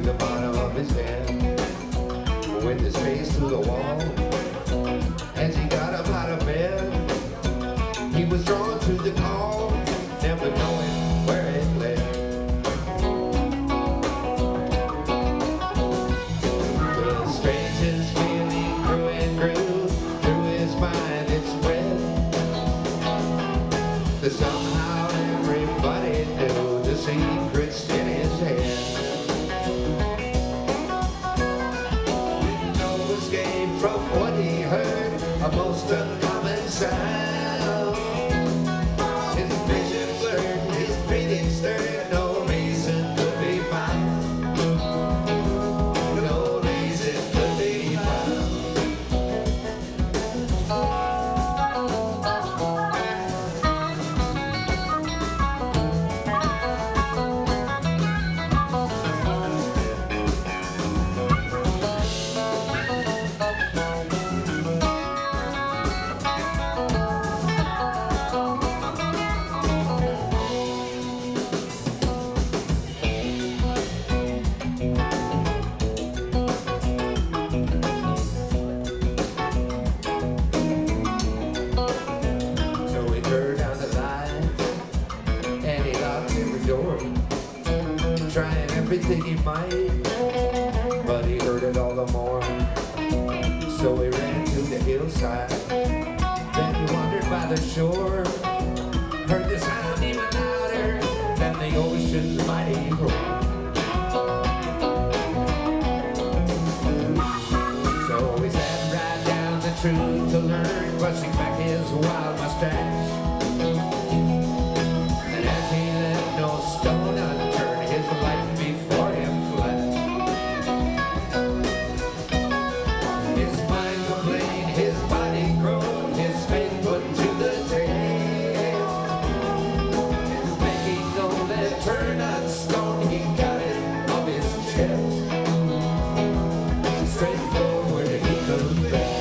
the bottom of his head, with his face to the wall. As he got up out of bed, he was drawn to the call, never knowing where it led. The strangest feeling grew and grew through his mind, it spread. That somehow everybody knew the secrets in his head. No escape from what he heard, a most uncommon sound. His vision blurred, his breathing stirred, no reason could be found. No reason could be found. Trying everything he might, but he heard it all the more. So he ran to the hillside, then he wandered by the shore, heard the sound even louder than the ocean's mighty roar. So he sat right down the truth to learn, brushing back his wild mustache. And as he left no stone unturned, his life before him flashed. His mind complained, his body groaned, his faith put to the test. His making no that turn on stone, he got it off his chest. Straightforward he confessed.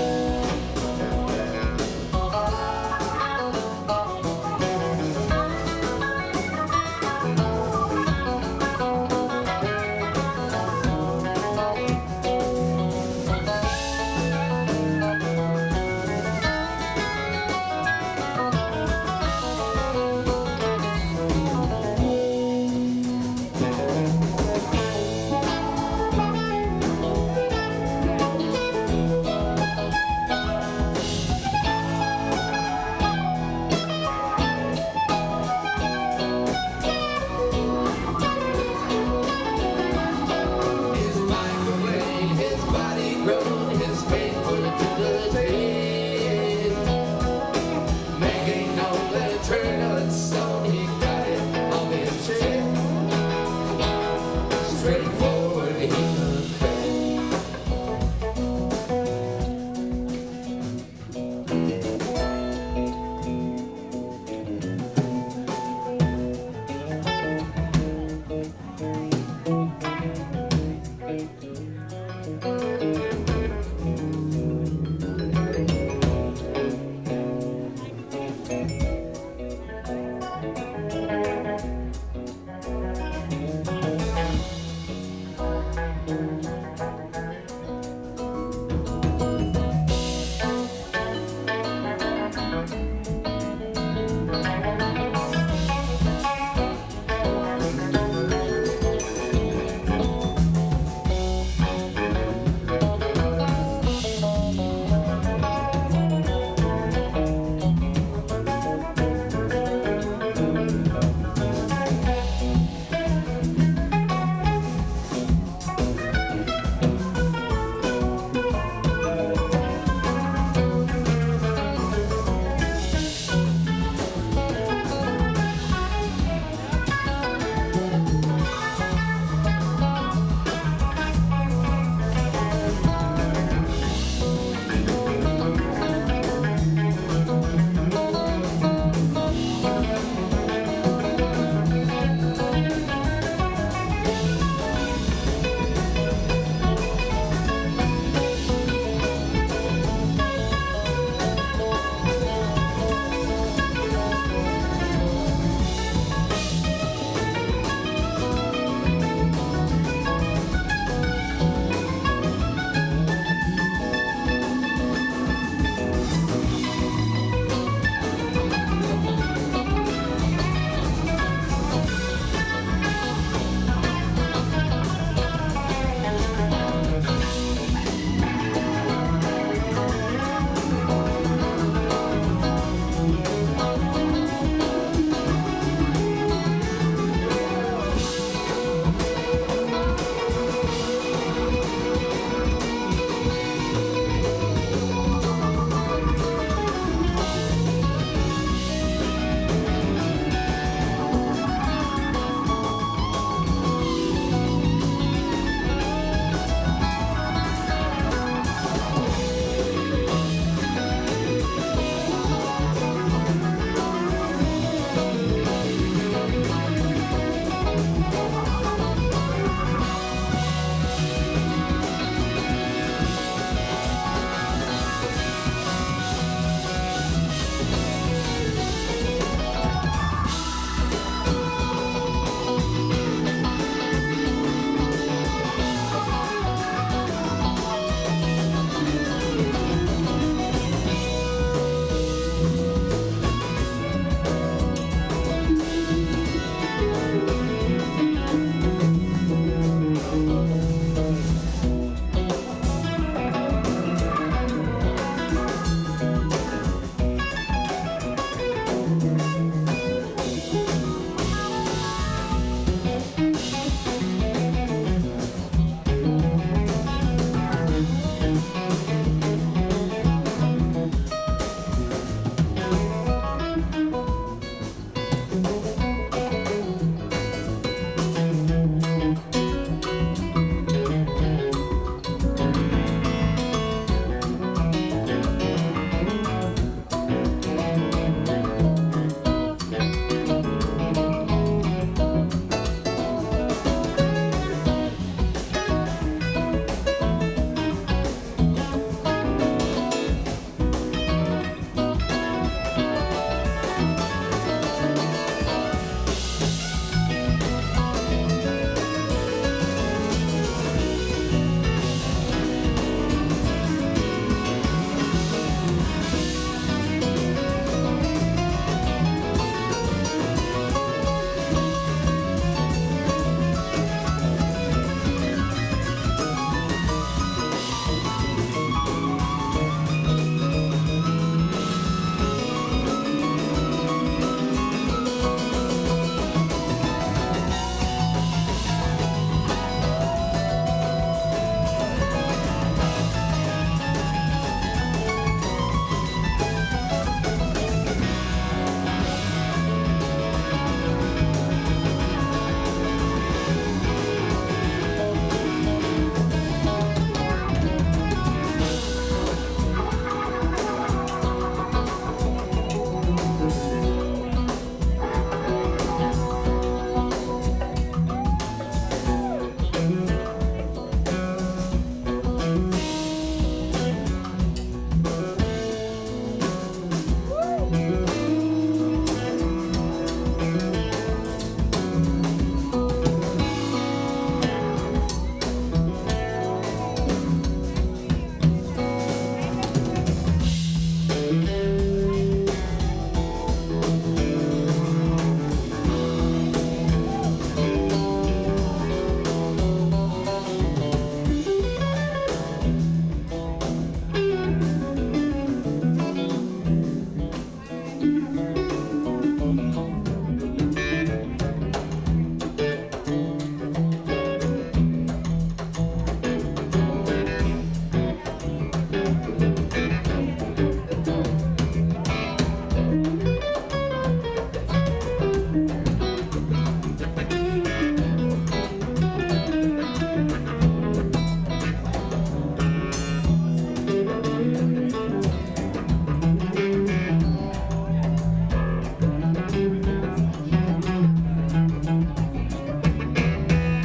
His faith put to the test. Making no that turn on stone, he got it off his chest. Straightforward.